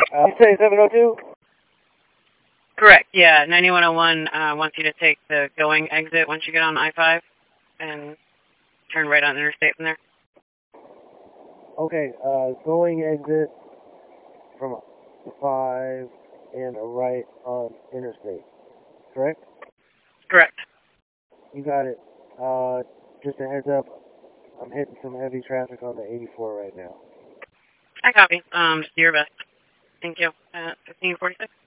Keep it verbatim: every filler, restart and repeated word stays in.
Uh, say seven oh two? Correct, yeah. ninety-one oh one uh, wants you to take the going exit once you get on I five and turn right on interstate from there. Okay, uh, going exit from five and a right on interstate, correct? Correct. You got it. Uh, just a heads up, I'm hitting some heavy traffic on the eighty-four right now. I copy. Um, just do your best. Thank you. Uh, fifteen forty-six.